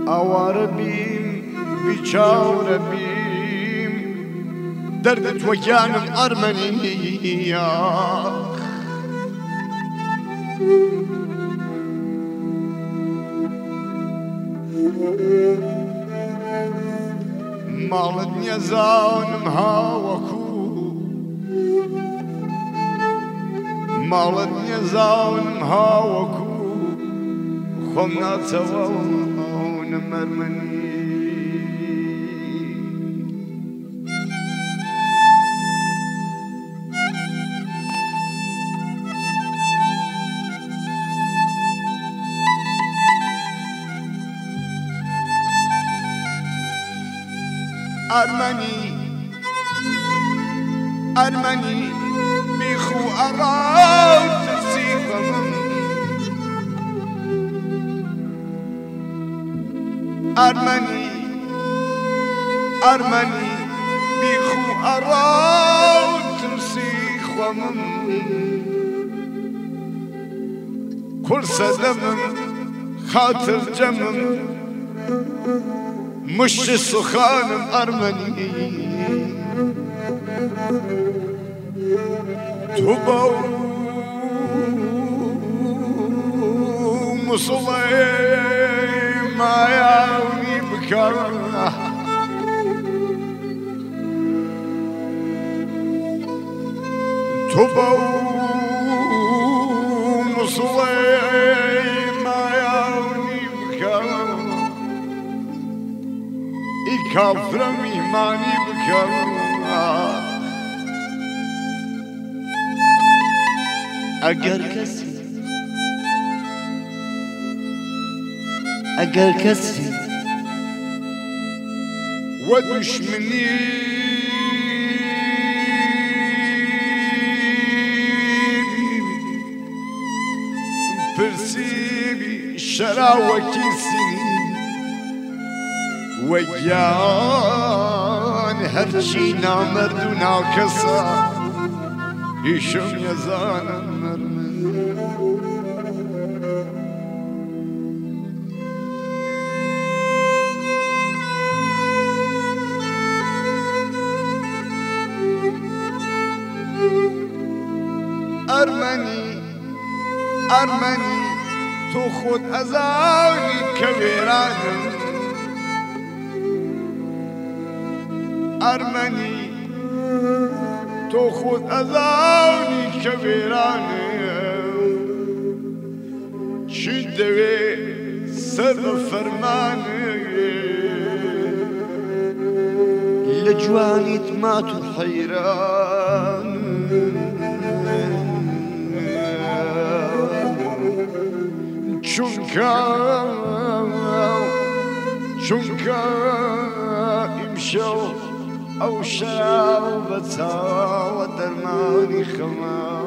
ئاوارە بیم بیچاورە بیم دەردت وەگیانم ئەرمەنیە ماڵت نییە زانم هاوەکو ماڵت نییە زانم هاوەکو خۆم ناچەوە نەمەرمەنی أرمني أرمني بيخو أراو تسيبهم أرمني أرمني بيخو أراو تسيبهم كل سدمم خاطر جمم مش سخانم أرمني توبو مصلي ما يعوني بكره توبو مصلي ما يعوني بكره كافرم إيماني بكره أجر كسي ودشمني برسيبي شراوكي سنين ويان هرشي نامرد وناكسا يشم يزان المرمن أرمني أرمني تأخذ أزاني كبيرانم أرمني تأخذ أذاني كبيراني شدوي سر فرماني لجواني تمات حيران چونکە ئیمشەو ئەو شاو بە چاوە دەرمانی خەما